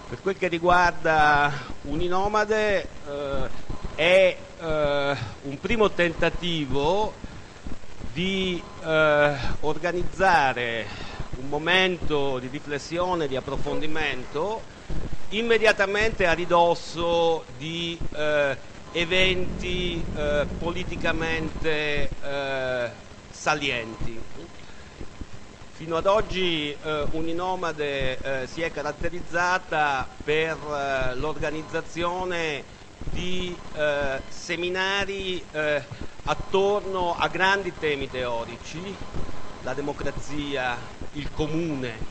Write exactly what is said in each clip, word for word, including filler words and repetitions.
Per quel che riguarda Uninomade, eh, è eh, un primo tentativo di eh, organizzare un momento di riflessione, di approfondimento immediatamente a ridosso di eh, eventi eh, politicamente eh, salienti. Fino ad oggi eh, Uninomade eh, si è caratterizzata per eh, l'organizzazione di eh, seminari eh, attorno a grandi temi teorici, la democrazia, il comune.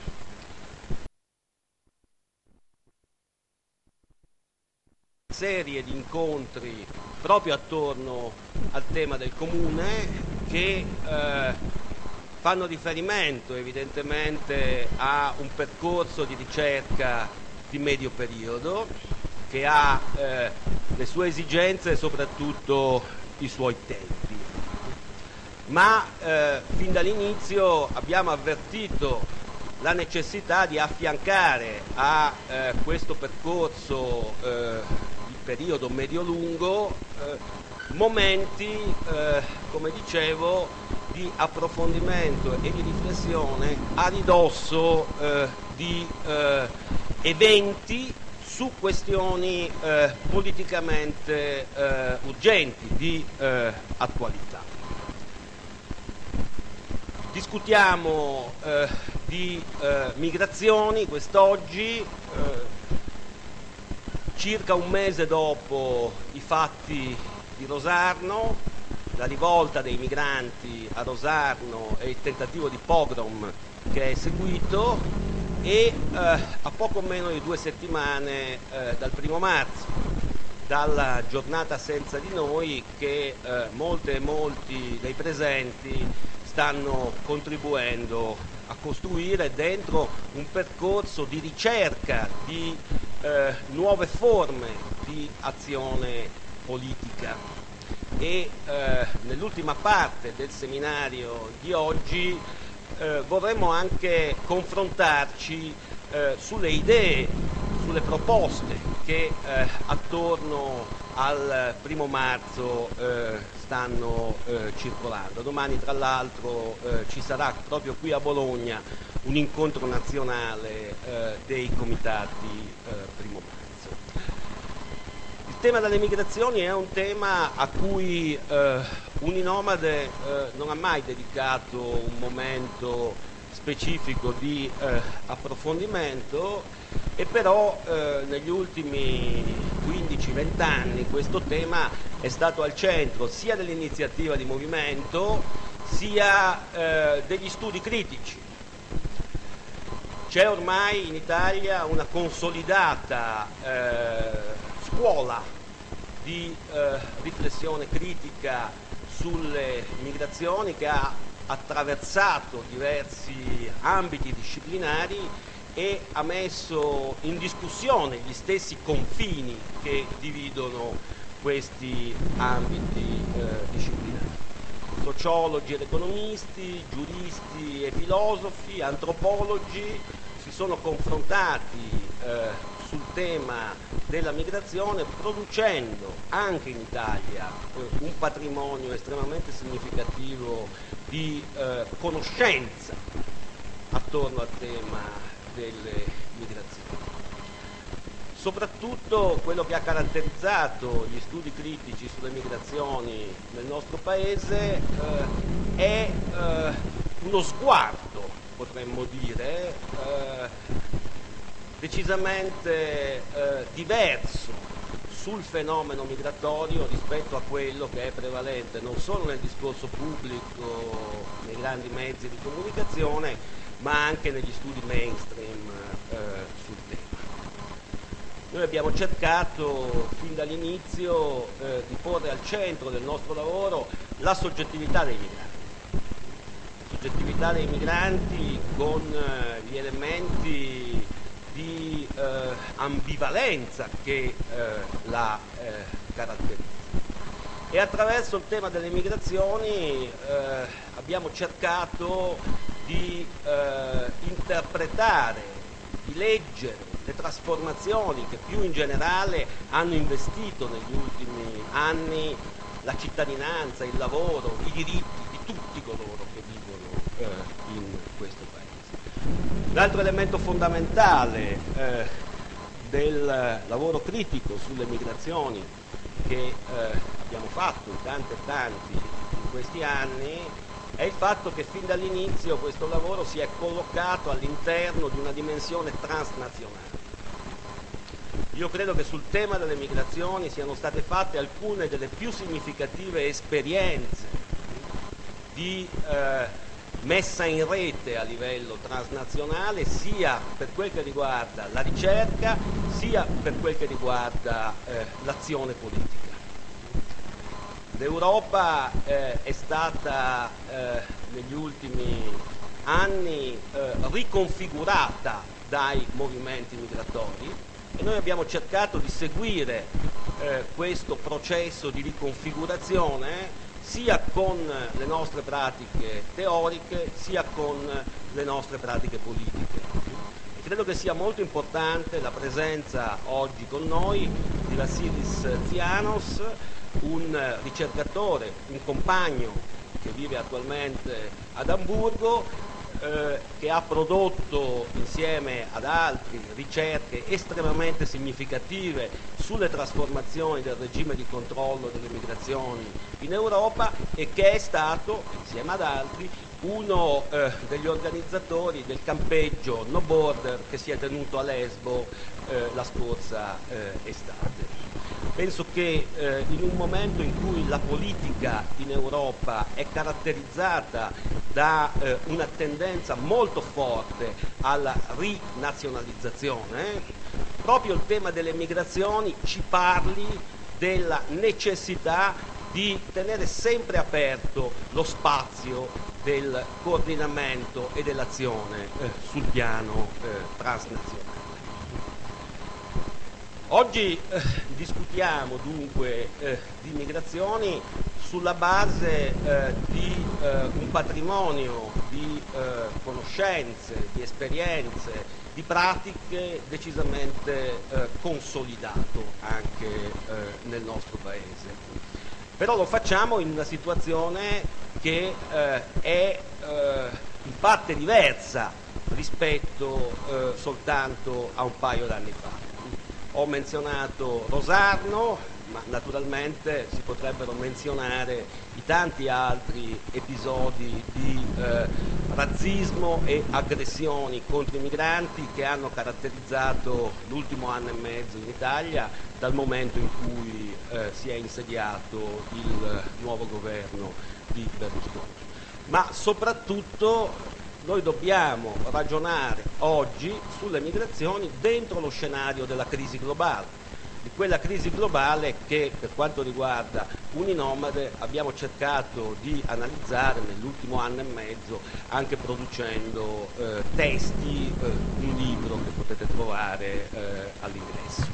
Serie di incontri proprio attorno al tema del comune che eh, fanno riferimento evidentemente a un percorso di ricerca di medio periodo che ha eh, le sue esigenze e soprattutto i suoi tempi. Ma eh, fin dall'inizio abbiamo avvertito la necessità di affiancare a eh, questo percorso eh, di periodo medio-lungo eh, momenti, eh, come dicevo, di approfondimento e di riflessione a ridosso eh, di eh, eventi su questioni eh, politicamente eh, urgenti, di eh, attualità. Discutiamo eh, di eh, migrazioni quest'oggi, eh, circa un mese dopo i fatti di Rosarno, la rivolta dei migranti a Rosarno e il tentativo di pogrom che è seguito, e eh, a poco meno di due settimane eh, dal primo marzo, dalla giornata senza di noi che eh, molte e molti dei presenti stanno contribuendo a costruire dentro un percorso di ricerca di eh, nuove forme di azione politica. E eh, nell'ultima parte del seminario di oggi eh, vorremmo anche confrontarci eh, sulle idee, sulle proposte che eh, attorno al primo marzo eh, stanno eh, circolando. Domani tra l'altro eh, ci sarà proprio qui a Bologna un incontro nazionale eh, dei comitati eh, primo marzo. Il tema delle migrazioni è un tema a cui eh, Uninomade eh, non ha mai dedicato un momento specifico di eh, approfondimento, e però eh, negli ultimi quindici venti anni questo tema è stato al centro sia dell'iniziativa di movimento sia eh, degli studi critici. C'è ormai in Italia una consolidata eh, scuola di eh, riflessione critica sulle migrazioni che ha attraversato diversi ambiti disciplinari e ha messo in discussione gli stessi confini che dividono questi ambiti eh, disciplinari. Sociologi ed economisti, giuristi e filosofi, antropologi si sono confrontati eh, sul tema della migrazione, producendo anche in Italia eh, un patrimonio estremamente significativo di eh, conoscenza attorno al tema delle migrazioni. Soprattutto quello che ha caratterizzato gli studi critici sulle migrazioni nel nostro Paese eh, è eh, uno sguardo, potremmo dire, eh, decisamente eh, diverso sul fenomeno migratorio rispetto a quello che è prevalente non solo nel discorso pubblico, nei grandi mezzi di comunicazione, ma anche negli studi mainstream eh, sul tema. Noi abbiamo cercato fin dall'inizio eh, di porre al centro del nostro lavoro la soggettività dei migranti, soggettività dei migranti con eh, gli elementi di eh, ambivalenza che eh, la eh, caratterizza. E attraverso il tema delle migrazioni eh, abbiamo cercato di eh, interpretare, di leggere, le trasformazioni che più in generale hanno investito negli ultimi anni la cittadinanza, il lavoro, i diritti di tutti coloro che vivono eh, in questo Paese. L'altro elemento fondamentale eh, del lavoro critico sulle migrazioni che eh, abbiamo fatto in tanti e tanti in questi anni è il fatto che fin dall'inizio questo lavoro si è collocato all'interno di una dimensione transnazionale. Io credo che sul tema delle migrazioni siano state fatte alcune delle più significative esperienze di eh, messa in rete a livello transnazionale, sia per quel che riguarda la ricerca, sia per quel che riguarda eh, l'azione politica. L'Europa eh, è stata eh, negli ultimi anni eh, riconfigurata dai movimenti migratori e noi abbiamo cercato di seguire eh, questo processo di riconfigurazione sia con le nostre pratiche teoriche sia con le nostre pratiche politiche. E credo che sia molto importante la presenza oggi con noi di Vassilis Tsianos, un ricercatore, un compagno che vive attualmente ad Amburgo, eh, che ha prodotto insieme ad altri ricerche estremamente significative sulle trasformazioni del regime di controllo delle migrazioni in Europa e che è stato, insieme ad altri, uno eh, degli organizzatori del campeggio No Border che si è tenuto a Lesbo eh, la scorsa eh, estate. Penso che eh, in un momento in cui la politica in Europa è caratterizzata da eh, una tendenza molto forte alla rinazionalizzazione, proprio il tema delle migrazioni ci parli della necessità di tenere sempre aperto lo spazio del coordinamento e dell'azione eh, sul piano eh, transnazionale. Oggi eh, discutiamo dunque eh, di migrazioni sulla base eh, di eh, un patrimonio di eh, conoscenze, di esperienze, di pratiche decisamente eh, consolidato anche eh, nel nostro Paese. Però lo facciamo in una situazione che eh, è eh, in parte diversa rispetto eh, soltanto a un paio d'anni fa. Ho menzionato Rosarno, ma naturalmente si potrebbero menzionare i tanti altri episodi di eh, razzismo e aggressioni contro i migranti che hanno caratterizzato l'ultimo anno e mezzo in Italia dal momento in cui eh, si è insediato il nuovo governo di Berlusconi. Ma soprattutto noi dobbiamo ragionare oggi sulle migrazioni dentro lo scenario della crisi globale, di quella crisi globale che per quanto riguarda Uninomade abbiamo cercato di analizzare nell'ultimo anno e mezzo anche producendo eh, testi, eh, un libro che potete trovare eh, all'ingresso.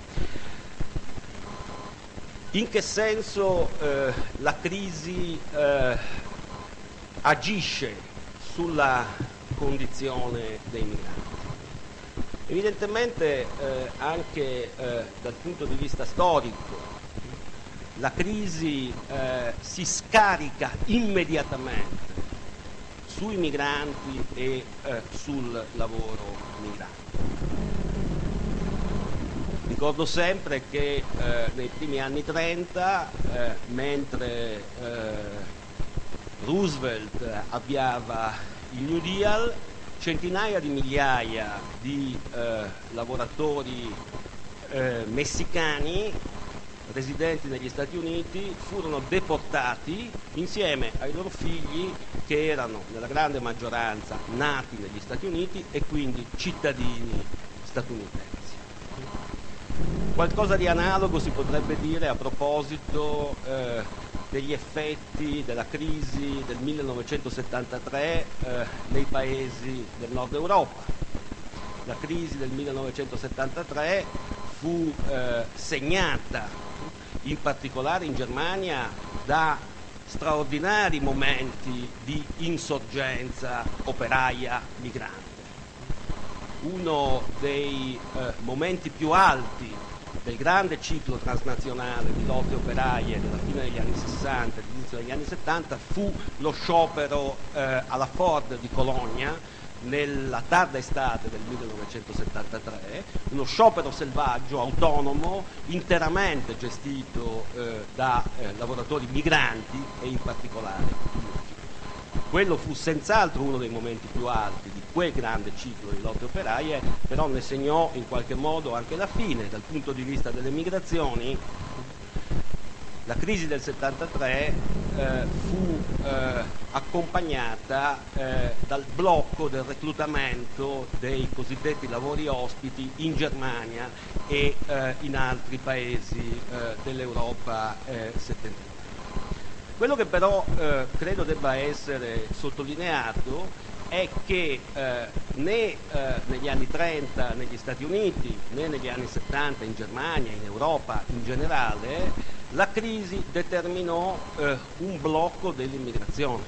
In che senso eh, la crisi eh, agisce sulla condizione dei migranti? Evidentemente eh, anche eh, dal punto di vista storico la crisi eh, si scarica immediatamente sui migranti e eh, sul lavoro migrante. Ricordo sempre che eh, nei primi anni trenta, eh, mentre eh, Roosevelt avviava il New Deal, centinaia di migliaia di eh, lavoratori eh, messicani residenti negli Stati Uniti furono deportati insieme ai loro figli che erano nella grande maggioranza nati negli Stati Uniti e quindi cittadini statunitensi. Qualcosa di analogo si potrebbe dire a proposito eh, degli effetti della crisi del millenovecentosettantatré eh, nei paesi del nord Europa. La crisi del millenovecentosettantatré fu eh, segnata in particolare in Germania da straordinari momenti di insorgenza operaia migrante. uno dei eh, momenti più alti del grande ciclo transnazionale di lotte operaie della fine degli anni sessanta e dell'inizio degli anni settanta fu lo sciopero eh, alla Ford di Cologna nella tarda estate del millenovecentosettantatré, uno sciopero selvaggio, autonomo, interamente gestito eh, da eh, lavoratori migranti e in particolare. Quello fu senz'altro uno dei momenti più alti di quel grande ciclo di lotte operaie, però ne segnò in qualche modo anche la fine. Dal punto di vista delle migrazioni, la crisi del settantatré eh, fu eh, accompagnata eh, dal blocco del reclutamento dei cosiddetti lavori ospiti in Germania e eh, in altri paesi eh, dell'Europa eh, settentrionale. Quello che però eh, credo debba essere sottolineato è che eh, né eh, negli anni trenta negli Stati Uniti né negli anni settanta in Germania, in Europa in generale, la crisi determinò eh, un blocco dell'immigrazione.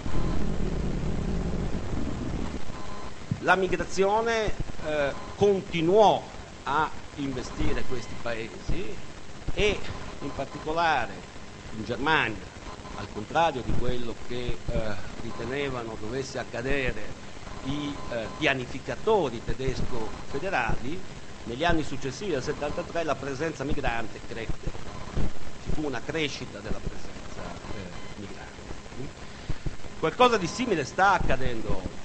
La migrazione eh, continuò a investire questi paesi e in particolare in Germania, al contrario di quello che eh, ritenevano dovesse accadere i eh, pianificatori tedesco-federali, negli anni successivi al settantatré la presenza migrante crebbe, ci fu una crescita della presenza eh, migrante. Qualcosa di simile sta accadendo oggi.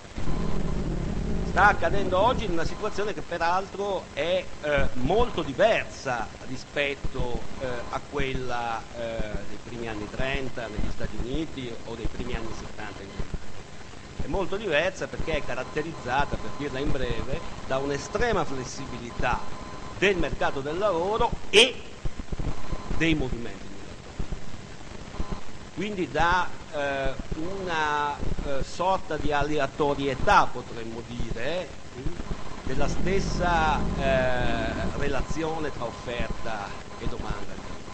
Sta accadendo oggi in una situazione che peraltro è eh, molto diversa rispetto eh, a quella eh, dei primi anni trenta negli Stati Uniti o dei primi anni settanta in Germania. È molto diversa perché è caratterizzata, per dirla in breve, da un'estrema flessibilità del mercato del lavoro e dei movimenti migratori. Quindi da eh, una eh, sorta di aleatorietà, potremmo dire, della stessa eh, relazione tra offerta e domanda.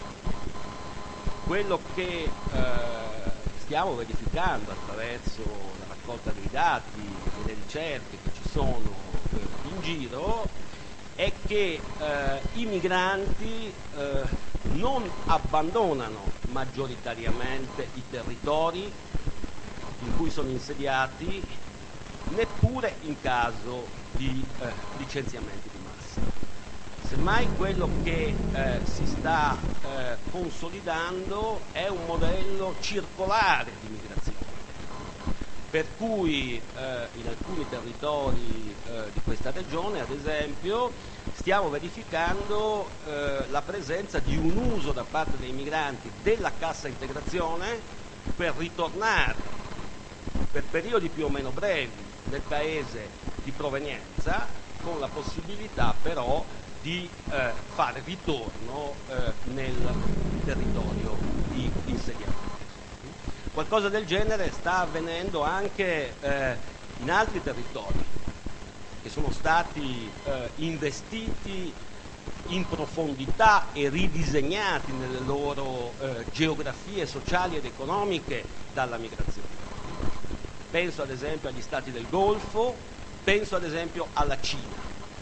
Quello che eh, stiamo verificando attraverso la raccolta dei dati e le ricerche che ci sono eh, in giro è che eh, i migranti eh, non abbandonano maggioritariamente i territori in cui sono insediati, neppure in caso di eh, licenziamenti di massa. Semmai quello che eh, si sta eh, consolidando è un modello circolare di migrazione, per cui eh, in alcuni territori eh, di questa regione, ad esempio, stiamo verificando eh, la presenza di un uso da parte dei migranti della cassa integrazione per ritornare per periodi più o meno brevi nel paese di provenienza, con la possibilità però di eh, fare ritorno eh, nel territorio di insediamento. Qualcosa del genere sta avvenendo anche eh, in altri territori che sono stati eh, investiti in profondità e ridisegnati nelle loro eh, geografie sociali ed economiche dalla migrazione. Penso ad esempio agli stati del Golfo, penso ad esempio alla Cina.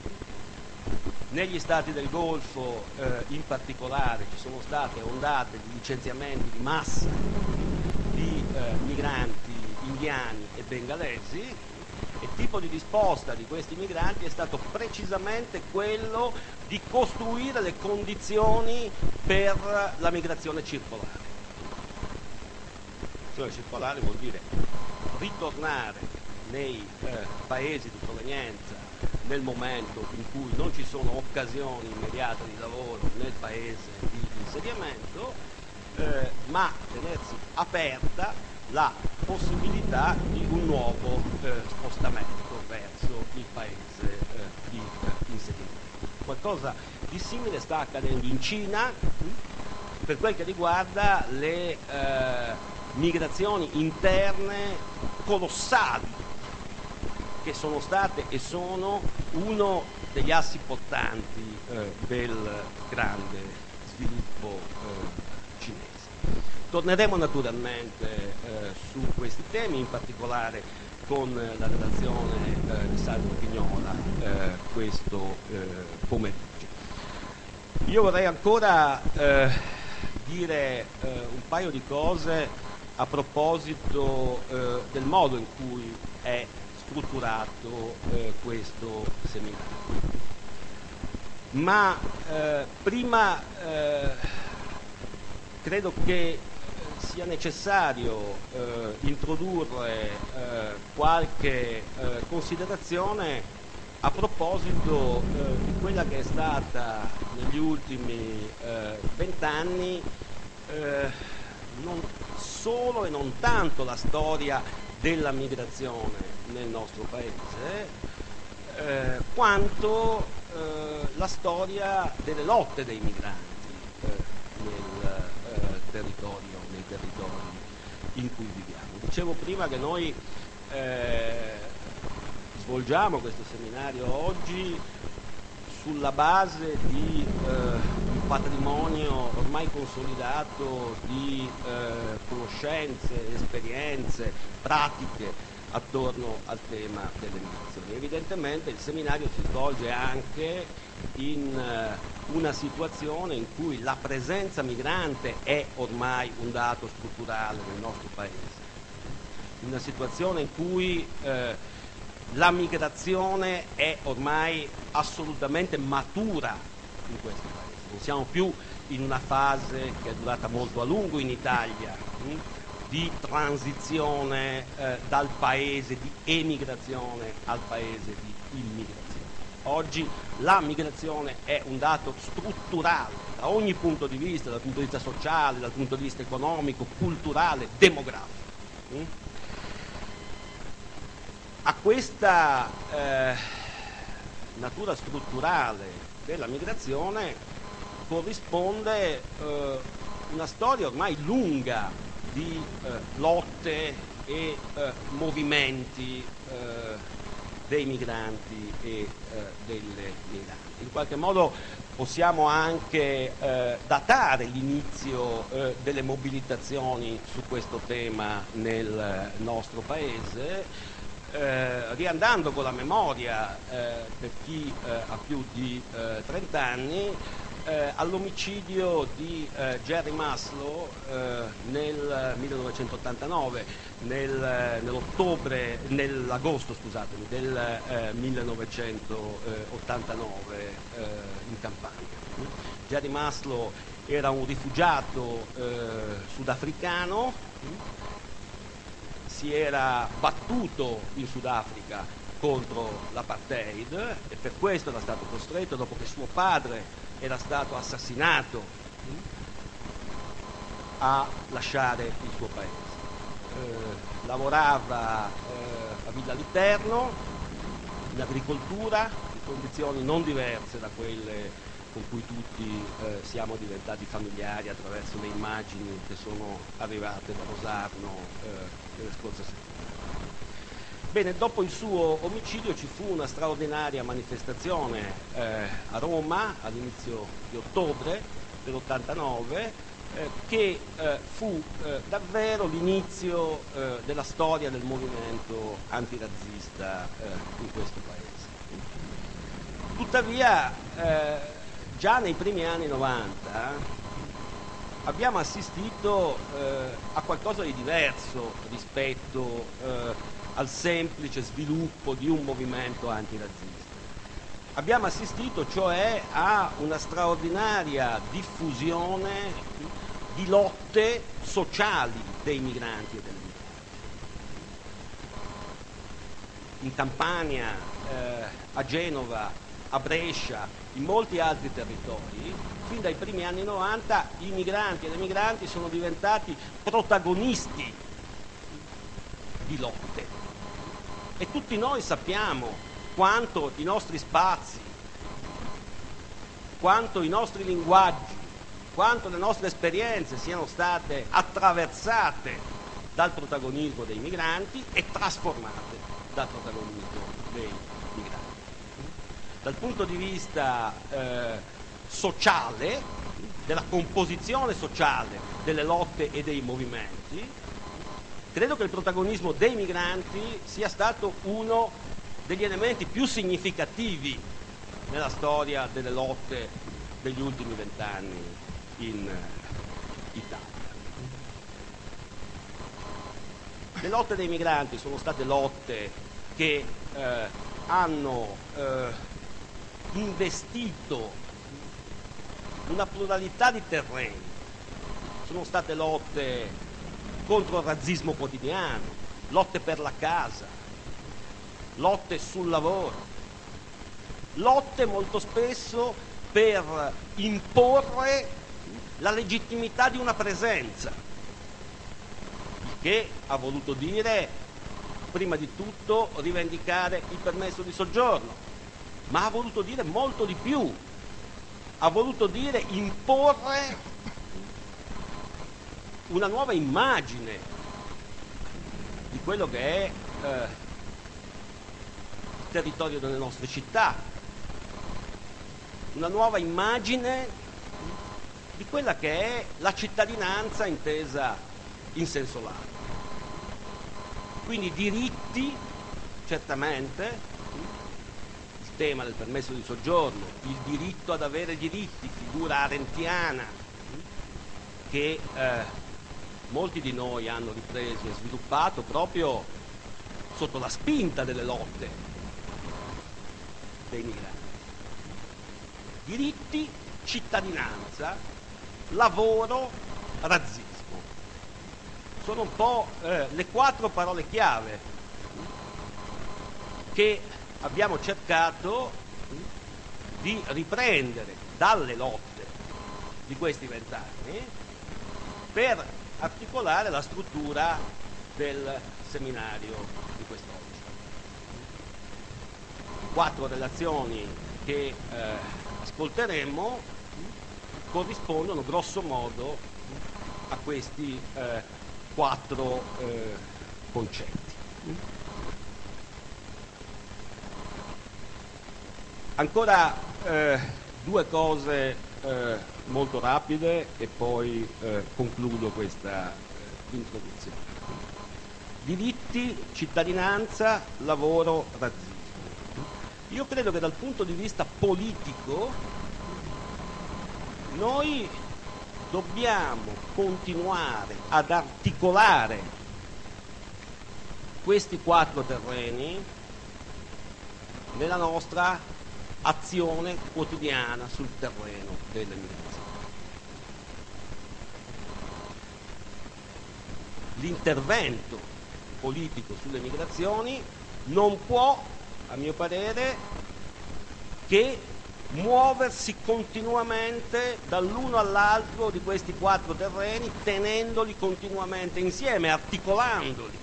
Negli stati del Golfo eh, in particolare ci sono state ondate di licenziamenti di massa di eh, migranti indiani e bengalesi, e il tipo di risposta di questi migranti è stato precisamente quello di costruire le condizioni per la migrazione circolare. Cioè circolare vuol dire ritornare nei eh, paesi di provenienza nel momento in cui non ci sono occasioni immediate di lavoro nel paese di insediamento, eh, ma tenersi aperta la possibilità di un nuovo eh, spostamento verso il paese eh, di eh, insediamento. Qualcosa di simile sta accadendo in Cina per quel che riguarda le eh, migrazioni interne colossali che sono state e sono uno degli assi portanti eh, del grande sviluppo eh, cinese. Torneremo naturalmente eh, su questi temi, in particolare con la redazione eh, di Sandro Pignola eh, questo eh, pomeriggio. Io vorrei ancora eh, dire eh, un paio di cose a proposito eh, del modo in cui è strutturato eh, questo seminario. Ma eh, prima eh, credo che sia necessario eh, introdurre eh, qualche eh, considerazione a proposito eh, di quella che è stata negli ultimi vent'anni eh, non solo e non tanto la storia della migrazione nel nostro paese, eh, quanto eh, la storia delle lotte dei migranti eh, nel eh, territorio, nei territori in cui viviamo. Dicevo prima che noi eh, svolgiamo questo seminario oggi sulla base di eh, un patrimonio ormai consolidato di eh, conoscenze, esperienze, pratiche attorno al tema delle migrazioni. Evidentemente il seminario si svolge anche in uh, una situazione in cui la presenza migrante è ormai un dato strutturale nel nostro Paese, in una situazione in cui uh, la migrazione è ormai assolutamente matura in questo Paese. Non siamo più in una fase che è durata molto a lungo in Italia, mh? di transizione eh, dal paese di emigrazione al paese di immigrazione. Oggi la migrazione è un dato strutturale da ogni punto di vista, dal punto di vista sociale, dal punto di vista economico, culturale, demografico. Mm? A questa eh, natura strutturale della migrazione corrisponde eh, una storia ormai lunga di eh, lotte e eh, movimenti eh, dei migranti e eh, delle migranti. In qualche modo possiamo anche eh, datare l'inizio eh, delle mobilitazioni su questo tema nel nostro Paese, eh, riandando con la memoria eh, per chi eh, ha più di eh, trenta anni Eh, all'omicidio di eh, Jerry Maslow eh, nel millenovecentottantanove, nel, nell'ottobre, nell'agosto scusatemi, del eh, millenovecentottantanove eh, in Campania. Jerry Maslow era un rifugiato eh, sudafricano, si era battuto in Sudafrica contro l'apartheid e per questo era stato costretto, dopo che suo padre era stato assassinato, a lasciare il suo paese. Eh, lavorava eh, a Villa Literno, in agricoltura, in condizioni non diverse da quelle con cui tutti eh, siamo diventati familiari attraverso le immagini che sono arrivate da Rosarno eh, nelle scorse settimane. Bene, dopo il suo omicidio ci fu una straordinaria manifestazione eh, a Roma all'inizio di ottobre dell'ottantanove eh, che eh, fu eh, davvero l'inizio eh, della storia del movimento antirazzista eh, in questo Paese. Tuttavia, eh, già nei primi anni novanta abbiamo assistito eh, a qualcosa di diverso rispetto eh, al semplice sviluppo di un movimento antirazzista. Abbiamo assistito cioè a una straordinaria diffusione di lotte sociali dei migranti e delle migranti. In Campania, eh, a Genova, a Brescia, in molti altri territori, fin dai primi anni novanta i migranti e le migranti sono diventati protagonisti di lotte. E tutti noi sappiamo quanto i nostri spazi, quanto i nostri linguaggi, quanto le nostre esperienze siano state attraversate dal protagonismo dei migranti e trasformate dal protagonismo dei migranti. Dal punto di vista eh, sociale, della composizione sociale delle lotte e dei movimenti, credo che il protagonismo dei migranti sia stato uno degli elementi più significativi nella storia delle lotte degli ultimi vent'anni in Italia. Le lotte dei migranti sono state lotte che eh, hanno eh, investito una pluralità di terreni. Sono state lotte contro il razzismo quotidiano, lotte per la casa, lotte sul lavoro, lotte molto spesso per imporre la legittimità di una presenza, il che ha voluto dire, prima di tutto, rivendicare il permesso di soggiorno, ma ha voluto dire molto di più, ha voluto dire imporre una nuova immagine di quello che è eh, il territorio delle nostre città, una nuova immagine di quella che è la cittadinanza intesa in senso largo. Quindi diritti, certamente, il tema del permesso di soggiorno, il diritto ad avere diritti, figura arendtiana che eh, molti di noi hanno ripreso e sviluppato proprio sotto la spinta delle lotte dei migranti. Diritti, cittadinanza, lavoro, razzismo. Sono un po' eh, le quattro parole chiave che abbiamo cercato di riprendere dalle lotte di questi vent'anni per articolare la struttura del seminario di quest'oggi. Quattro relazioni che eh, ascolteremo corrispondono grosso modo a questi eh, quattro eh, concetti. Ancora eh, due cose eh, molto rapide e poi eh, concludo questa eh, introduzione. Diritti, cittadinanza, lavoro, razzismo. Io credo che dal punto di vista politico noi dobbiamo continuare ad articolare questi quattro terreni nella nostra azione quotidiana sul terreno delle migrazioni. L'intervento politico sulle migrazioni non può, a mio parere, che muoversi continuamente dall'uno all'altro di questi quattro terreni, tenendoli continuamente insieme, articolandoli.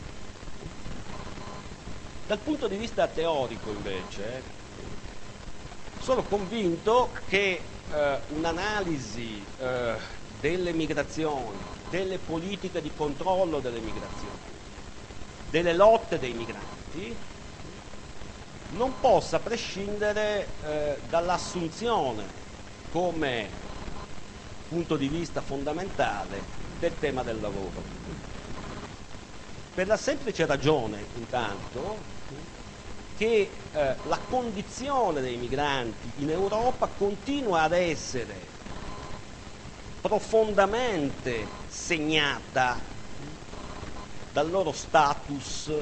Dal punto di vista teorico, invece, sono convinto che eh, un'analisi eh, delle migrazioni, delle politiche di controllo delle migrazioni, delle lotte dei migranti, non possa prescindere eh, dall'assunzione come punto di vista fondamentale del tema del lavoro. Per la semplice ragione, intanto, che eh, la condizione dei migranti in Europa continua ad essere profondamente segnata dal loro status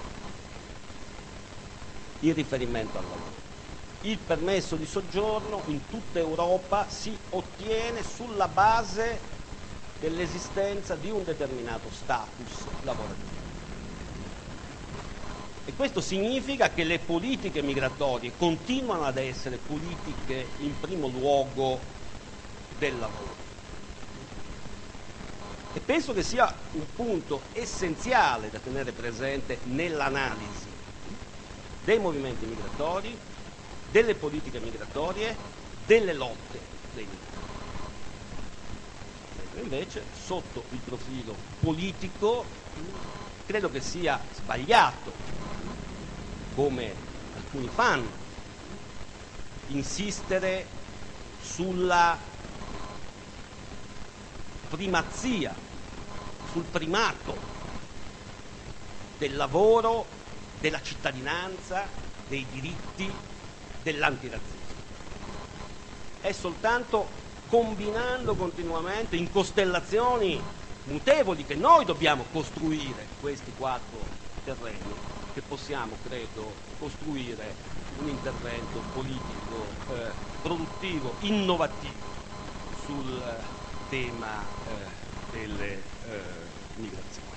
in riferimento al lavoro. Il permesso di soggiorno in tutta Europa si ottiene sulla base dell'esistenza di un determinato status lavorativo. E questo significa che le politiche migratorie continuano ad essere politiche in primo luogo del lavoro. E penso che sia un punto essenziale da tenere presente nell'analisi dei movimenti migratori, delle politiche migratorie, delle lotte dei migranti. Invece, sotto il profilo politico, credo che sia sbagliato, come alcuni fanno, insistere sulla primazia, sul primato del lavoro, della cittadinanza, dei diritti, dell'antirazzismo. È soltanto combinando continuamente in costellazioni mutevoli che noi dobbiamo costruire questi quattro terreni che possiamo, credo, costruire un intervento politico eh, produttivo, innovativo sul tema eh, delle eh, migrazioni.